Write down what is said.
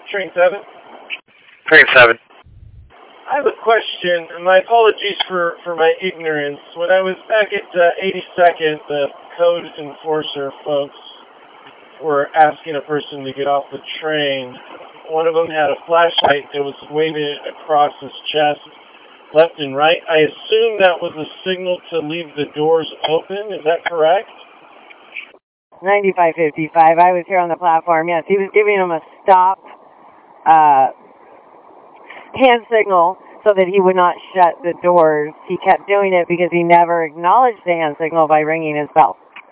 Train 7? Train 7. I have a question, and my apologies for my ignorance. When I was back at 82nd, the code enforcer folks were asking a person to get off the train. One of them had a flashlight that was waving it across his chest, left and right. I assume that was a signal to leave the doors open. Is that correct? 9555. I was here on the platform. Yes, he was giving him a stop hand signal so that he would not shut the doors. He kept doing it because he never acknowledged the hand signal by ringing his bell.